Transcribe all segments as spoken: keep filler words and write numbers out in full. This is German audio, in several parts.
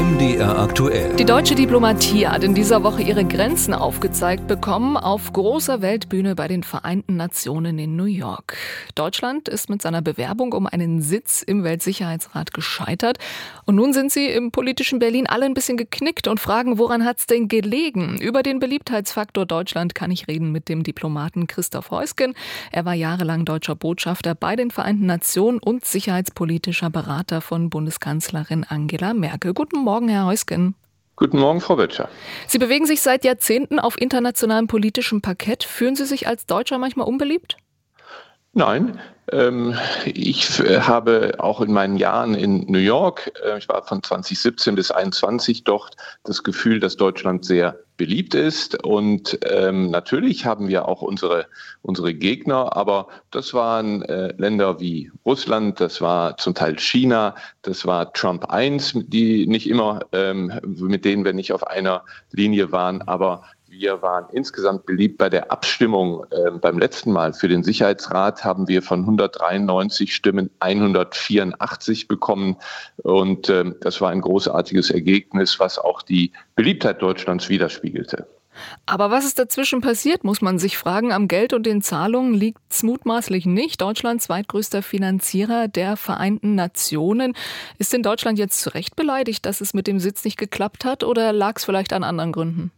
M D R aktuell. Die deutsche Diplomatie hat in dieser Woche ihre Grenzen aufgezeigt bekommen auf großer Weltbühne bei den Vereinten Nationen in New York. Deutschland ist mit seiner Bewerbung um einen Sitz im Weltsicherheitsrat gescheitert. Und nun sind sie im politischen Berlin alle ein bisschen geknickt und fragen, woran hat's denn gelegen? Über den Beliebtheitsfaktor Deutschland kann ich reden mit dem Diplomaten Christoph Heusgen. Er war jahrelang deutscher Botschafter bei den Vereinten Nationen und sicherheitspolitischer Berater von Bundeskanzlerin Angela Merkel. Guten Morgen, Herr Heusgen. Guten Morgen, Frau Böttcher. Sie bewegen sich seit Jahrzehnten auf internationalem politischem Parkett. Fühlen Sie sich als Deutscher manchmal unbeliebt? Nein, ähm, ich äh, habe auch in meinen Jahren in New York, äh, ich war von zwanzig siebzehn bis einundzwanzig dort, das Gefühl, dass Deutschland sehr beliebt ist. Und ähm, natürlich haben wir auch unsere, unsere Gegner, aber das waren äh, Länder wie Russland, das war zum Teil China, das war Trump eins, die nicht immer, ähm, mit denen wir nicht auf einer Linie waren, aber wir waren insgesamt beliebt. Bei der Abstimmung äh, beim letzten Mal für den Sicherheitsrat haben wir von hundertdreiundneunzig Stimmen hundertvierundachtzig bekommen. Und äh, das war ein großartiges Ergebnis, was auch die Beliebtheit Deutschlands widerspiegelte. Aber was ist dazwischen passiert, muss man sich fragen. Am Geld und den Zahlungen liegt es mutmaßlich nicht. Deutschland, zweitgrößter Finanzierer der Vereinten Nationen. Ist in Deutschland jetzt zu Recht beleidigt, dass es mit dem Sitz nicht geklappt hat, oder lag es vielleicht an anderen Gründen?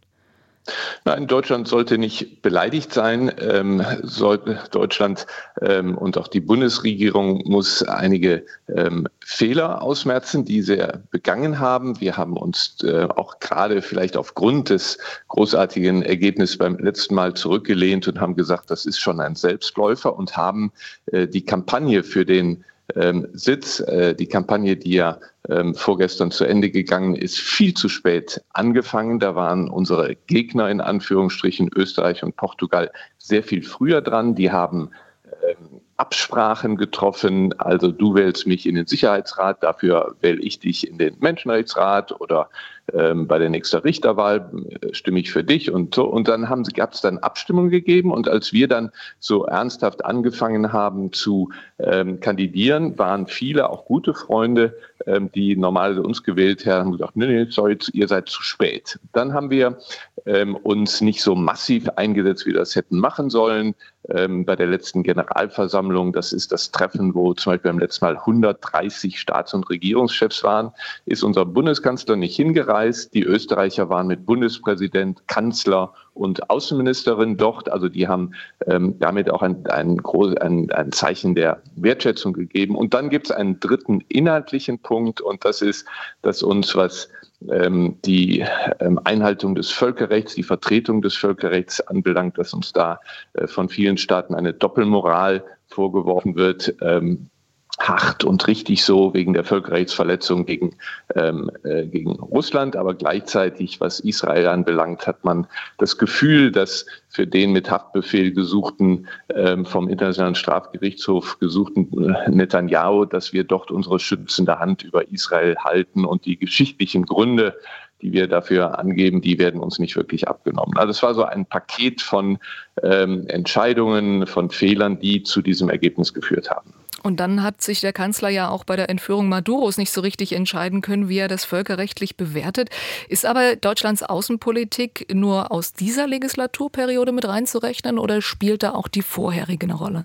Nein, Deutschland sollte nicht beleidigt sein. Ähm, sollte Deutschland ähm, und auch die Bundesregierung muss einige ähm, Fehler ausmerzen, die sie begangen haben. Wir haben uns äh, auch gerade vielleicht aufgrund des großartigen Ergebnisses beim letzten Mal zurückgelehnt und haben gesagt, das ist schon ein Selbstläufer, und haben äh, die Kampagne für den Ähm, Sitz, äh, die Kampagne, die ja ähm, vorgestern zu Ende gegangen ist, viel zu spät angefangen. Da waren unsere Gegner in Anführungsstrichen, Österreich und Portugal, sehr viel früher dran. Die haben ähm, Absprachen getroffen, also du wählst mich in den Sicherheitsrat, dafür wähle ich dich in den Menschenrechtsrat, oder ähm, bei der nächsten Richterwahl äh, stimme ich für dich und so. Und dann haben sie, gab es dann Abstimmungen gegeben, und als wir dann so ernsthaft angefangen haben zu ähm, kandidieren, waren viele, auch gute Freunde, ähm, die normalerweise uns gewählt haben, haben gesagt, nee, nee, sorry, ihr seid zu spät. Dann haben wir ähm, uns nicht so massiv eingesetzt, wie wir das hätten machen sollen. Ähm, bei der letzten Generalversammlung, das ist das Treffen, wo zum Beispiel beim letzten Mal hundertdreißig Staats- und Regierungschefs waren, ist unser Bundeskanzler nicht hingereist. Die Österreicher waren mit Bundespräsident, Kanzler und Außenministerin dort. Also die haben ähm, damit auch ein, ein, groß, ein, ein Zeichen der Wertschätzung gegeben. Und dann gibt es einen dritten inhaltlichen Punkt, und das ist, dass uns, was ähm, die ähm, Einhaltung des Völkerrechts, die Vertretung des Völkerrechts anbelangt, dass uns da äh, von vielen Staaten eine Doppelmoral vorgeworfen wird, ähm, hart und richtig so, wegen der Völkerrechtsverletzung gegen, ähm, äh, gegen Russland. Aber gleichzeitig, was Israel anbelangt, hat man das Gefühl, dass für den mit Haftbefehl gesuchten, ähm, vom Internationalen Strafgerichtshof gesuchten äh, Netanyahu, dass wir dort unsere schützende Hand über Israel halten, und die geschichtlichen Gründe, die wir dafür angeben, die werden uns nicht wirklich abgenommen. Also es war so ein Paket von ähm, Entscheidungen, von Fehlern, die zu diesem Ergebnis geführt haben. Und dann hat sich der Kanzler ja auch bei der Entführung Maduros nicht so richtig entscheiden können, wie er das völkerrechtlich bewertet. Ist aber Deutschlands Außenpolitik nur aus dieser Legislaturperiode mit reinzurechnen, oder spielt da auch die vorherige eine Rolle?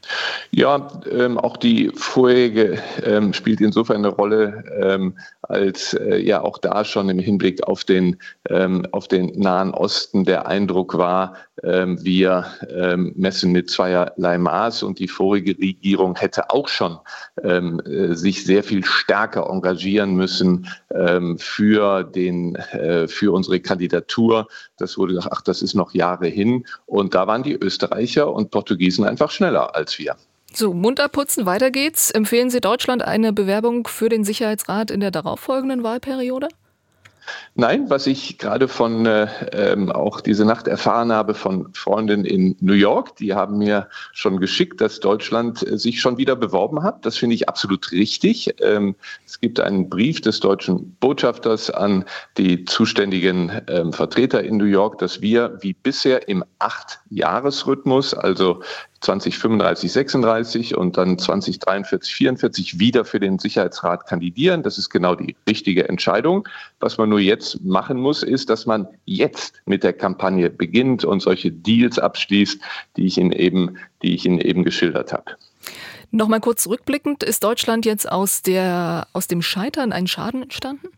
Ja, ähm, auch die vorherige ähm, spielt insofern eine Rolle, ähm, als äh, ja auch da schon im Hinblick auf den, ähm, auf den Nahen Osten der Eindruck war, ähm, wir ähm, messen mit zweierlei Maß, und die vorige Regierung hätte auch schon ähm, äh, sich sehr viel stärker engagieren müssen ähm, für, den, äh, für unsere Kandidatur. Das wurde gesagt, ach, das ist noch Jahre hin, und da waren die Österreicher und Portugiesen einfach schneller als wir. So, Mund abputzen, weiter geht's. Empfehlen Sie Deutschland eine Bewerbung für den Sicherheitsrat in der darauffolgenden Wahlperiode? Nein, was ich gerade von äh, ähm, auch diese Nacht erfahren habe von Freunden in New York, die haben mir schon geschickt, dass Deutschland äh, sich schon wieder beworben hat. Das finde ich absolut richtig. Ähm, es gibt einen Brief des deutschen Botschafters an die zuständigen ähm, Vertreter in New York, dass wir wie bisher im Acht-Jahres-Rhythmus, also zwanzig fünfunddreißig, sechsunddreißig und dann zwanzig dreiundvierzig, vierundvierzig wieder für den Sicherheitsrat kandidieren. Das ist genau die richtige Entscheidung. Was man nur jetzt machen muss, ist, dass man jetzt mit der Kampagne beginnt und solche Deals abschließt, die ich Ihnen eben, die ich Ihnen eben geschildert habe. Nochmal kurz zurückblickend, ist Deutschland jetzt aus der, aus dem Scheitern ein Schaden entstanden?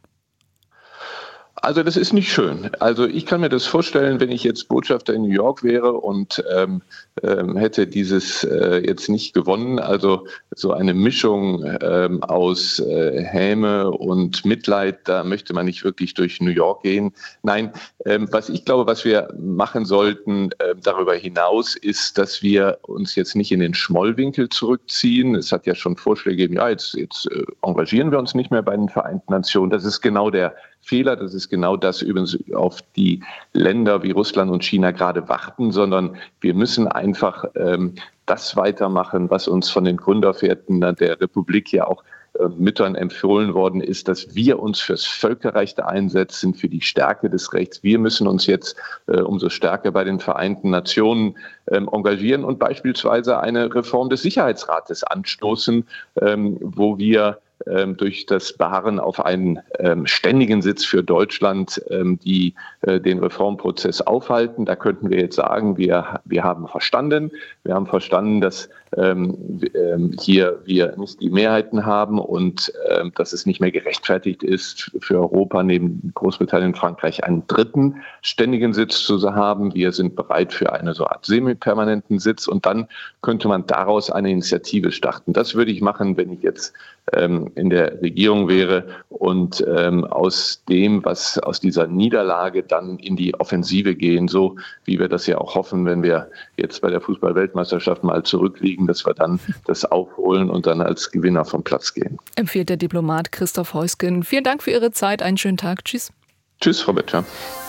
Also das ist nicht schön. Also ich kann mir das vorstellen, wenn ich jetzt Botschafter in New York wäre und ähm, ähm, hätte dieses äh, jetzt nicht gewonnen. Also so eine Mischung ähm, aus äh, Häme und Mitleid, da möchte man nicht wirklich durch New York gehen. Nein, ähm, was ich glaube, was wir machen sollten äh, darüber hinaus, ist, dass wir uns jetzt nicht in den Schmollwinkel zurückziehen. Es hat ja schon Vorschläge gegeben, ja, jetzt, jetzt äh, engagieren wir uns nicht mehr bei den Vereinten Nationen. Das ist genau der Fehler. Das ist genau das übrigens auf die Länder wie Russland und China gerade warten, sondern wir müssen einfach ähm, das weitermachen, was uns von den Gründervätern der Republik ja auch äh, Müttern empfohlen worden ist, dass wir uns fürs Völkerrecht einsetzen, für die Stärke des Rechts. Wir müssen uns jetzt äh, umso stärker bei den Vereinten Nationen ähm, engagieren und beispielsweise eine Reform des Sicherheitsrates anstoßen, ähm, wo wir durch das Beharren auf einen ähm, ständigen Sitz für Deutschland, ähm, die äh, den Reformprozess aufhalten. Da könnten wir jetzt sagen, wir, wir haben verstanden, wir haben verstanden, dass ähm, ähm, hier wir nicht die Mehrheiten haben und ähm, dass es nicht mehr gerechtfertigt ist, für Europa neben Großbritannien und Frankreich einen dritten ständigen Sitz zu haben. Wir sind bereit für eine so Art semi-permanenten Sitz und dann könnte man daraus eine Initiative starten. Das würde ich machen, wenn ich jetzt ähm, in der Regierung wäre und ähm, aus dem, was aus dieser Niederlage dann in die Offensive gehen, so wie wir das ja auch hoffen, wenn wir jetzt bei der Fußball-Weltmeisterschaft mal zurückliegen, dass wir dann das aufholen und dann als Gewinner vom Platz gehen. Empfiehlt der Diplomat Christoph Heusgen. Vielen Dank für Ihre Zeit. Einen schönen Tag. Tschüss. Tschüss, Frau Betscher.